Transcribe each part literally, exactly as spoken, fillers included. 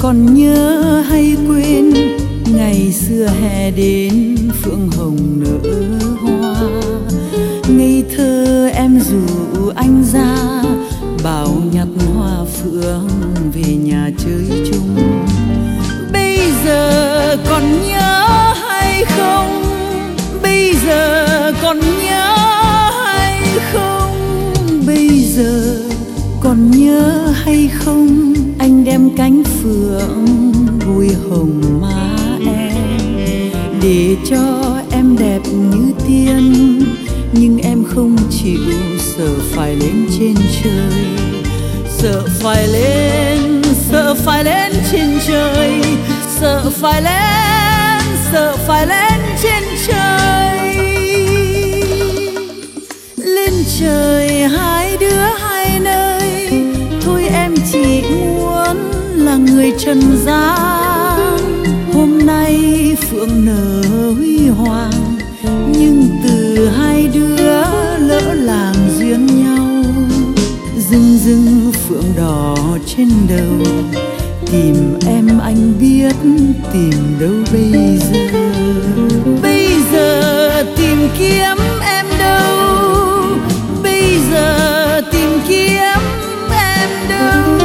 còn nhớ hay quên ngày xưa hè đến phượng hồng nở hoa. Ngây thơ em rủ anh ra bảo nhặt hoa phượng về nhà chơi chung. Bây giờ còn nhớ hay không? Bây giờ còn nhớ hay không? Bây giờ còn nhớ hay không? Anh đem cánh phượng bùi hồng má em để cho em đẹp như tiên, nhưng em không chịu, sợ phải lên trên trời, sợ phải lên, sợ phải lên trên trời, sợ phải lên, sợ phải lên trên trời. Lên trời hai đứa hai nơi, thôi em chỉ muốn là người trần gian. Hôm nay phượng nở huy hoàng, nhưng từ hai đứa lỡ làng duyên nhau. Rừng rừng phượng đỏ trên đầu, tìm em anh biết tìm đâu bây giờ. Bây giờ tìm kiếm em đâu? Bây giờ tìm kiếm em đâu?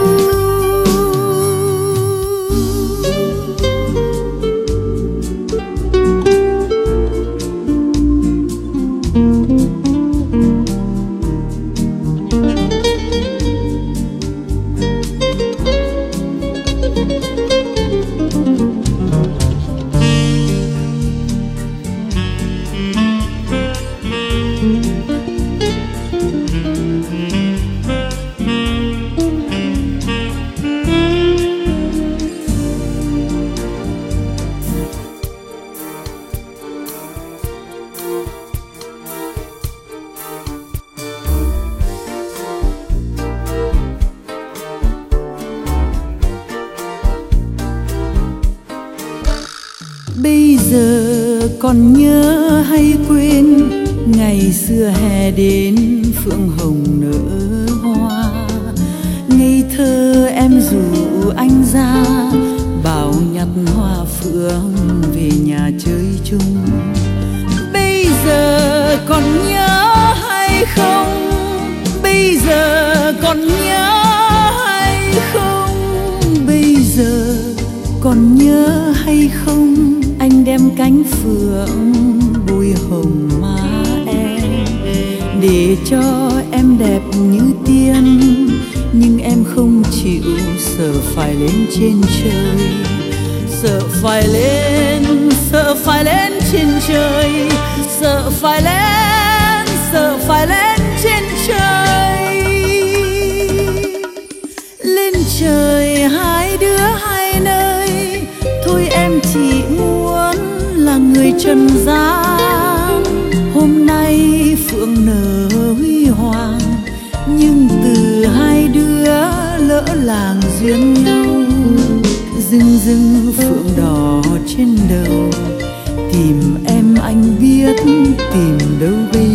Bây giờ còn nhớ hay quên ngày xưa hè đến phượng hồng nở hoa. Ngây thơ em rủ anh ra bảo nhặt hoa phượng về nhà chơi chung. Bây giờ còn nhớ hay không? Bây giờ còn nhớ hay không? Bây giờ còn nhớ hay không? Anh đem cánh phượng bùi hồng má em để cho em đẹp như tiên, nhưng em không chịu, sợ phải lên trên trời, sợ phải lên, sợ phải lên trên trời, sợ phải lên, sợ phải lên trên trời. Lên trời hai đứa hai nơi, thôi em chỉ muốn là người trần gian. Hôm nay phượng nở huy hoàng, nhưng từ hai đứa lỡ làng duyên nhau. Rừng rừng phượng đỏ trên đầu, tìm em anh biết tìm đâu bây